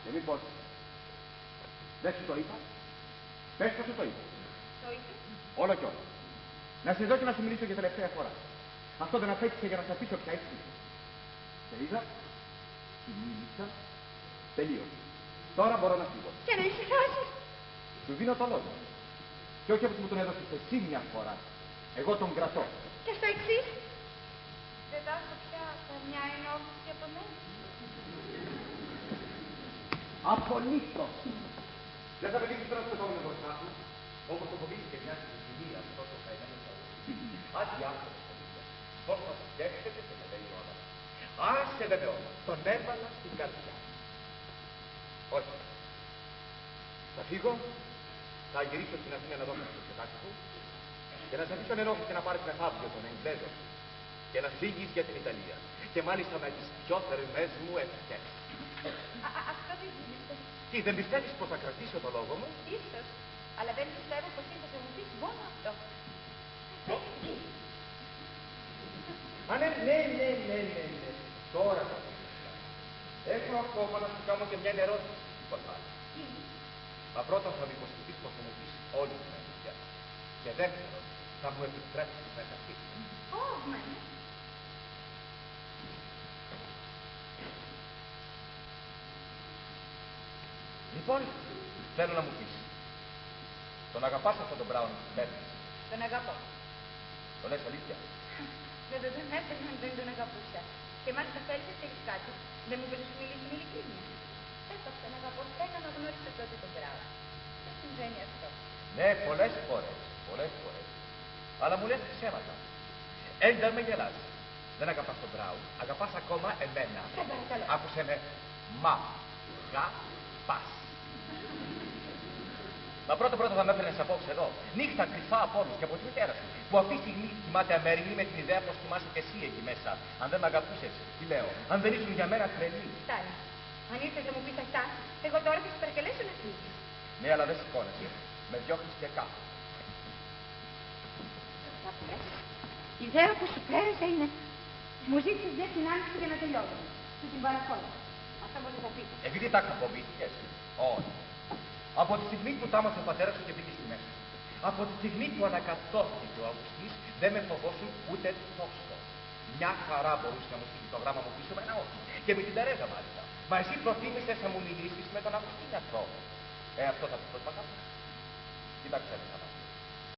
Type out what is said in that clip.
Και μήπως δεν σου το είπα? Πες πως σου το είπα. Το είπε. Όλο κι όλο. Να σε δω και να σου μιλήσω για τελευταία φορά. Αυτό δεν αφέτησε για να σε αφήσω πια έτσι. Τελίζα, σου μίλησα, τελείωσε. Τώρα μπορώ να φύγω. Και να ησυχάσεις. Σου δίνω το λόγο. Και όχι όπως μου τον έδωσες εσύ μια φορά. Εγώ τον κρατώ. Και στο εξής. Δεν θα έχω πια καμιά ενόχληση από μένα. Απολύτως. Δεν θα με δείξεις τώρα στο επόμενο μπροστά σου, όπως το φοβήθηκε μια συγκεκριμία με τόσο καημένος λαός. Άντι άνθρωπος, πώς θα σκέφτεται και με λέει όλα. Άσε βέβαια όμως, τον έβαλα στην καρδιά. Όχι. Θα φύγω, θα γυρίσω στην Αθήνα να δώσω στο σπιτάκι του και να σε αφήσω ενόχληση και να πάρεις μεθαύριο τον Εγγλέζο και να φύγεις για την Ιταλία. Και μάλιστα με τις πιο θερμές μου ευχές. Αυτό δεν γίνεται. Τι, δεν πιστεύεις πως θα κρατήσω το λόγο μου? Ίσως. Αλλά δεν πιστεύω πως ήρθες να μου πεις μόνο αυτό. Α, ναι. Τώρα θα το πω. Έχω ακόμα να σου κάνω και μια ερώτηση. Τι? Μα πρώτα θα μου υποσχεθείς πως θα μου πεις όλη την αλήθεια. Και δεύτερον, θα μου επιτρέψεις να καθίσεις. Κόμμα, ναι. Λοιπόν, θέλω να μου πεις. Τον αγαπάς αυτόν τον Μπράουν που παίρνεις? Τον αγαπώ. Το λες αλήθεια? Δεν τον έπαιρνα αν δεν τον αγαπούσα. Και μάλιστα θέλεις να έχεις κάτι. Δεν μου πες να σου μιλήσει με ειλικρίνεια. Έπαθα να αγαπώ στέγα να γνώρισε τότε τον Μπράουν. Δεν συμβαίνει αυτό. Ναι, πολλές φορές. Αλλά μου λες ψέματα. Δεν με γελάς. Δεν αγαπάς τον Μπράουν, αγαπάς ακόμα εμένα. Σε παρακαλώ. Άκουσε με. Πας. Μα πρώτα θα με έφερνες απόψε εδώ. Νύχτα κρυφά από όλους και από τη μητέρα σου. Που αυτή τη στιγμή κοιμάται αμέριμνη με την ιδέα πως κοιμάσαι και εσύ εκεί μέσα. Αν δεν με αγαπούσες, τι λέω, αν δεν ήσουν για μένα τρελή. Φτάνει. Αν ήρθες να μου πεις αυτά, εγώ τώρα θα σου παρακαλέσω να φύγεις. Ναι, αλλά δεν σηκώνεσαι. Με διώχνεις και κάπου. Η ιδέα που σου πέρασε είναι. Μου ζήτησες μια συνάντηση για να τελειώσουμε. Σου την παρακόλα. Αυτό μου το πει. Επειδή τα κακοποιήθηκες. Όχι. Από τη στιγμή που τα άμαθε ο πατέρας σου και μπήκε στη μέση. Από τη στιγμή που ανακατώθηκε ο Αυγουστής, δεν με φοβόσουν ούτε τόσο. Μια χαρά μπορούσε να μου στείλει το γράμμα μου πίσω με ένα όχι. Και με την Τερέζα μάλιστα. Μα εσύ προτίμησες να μου μιλήσεις με τον Αυγουστή αυτό. Αυτό θα πει πως παγάπη. Κοίταξε.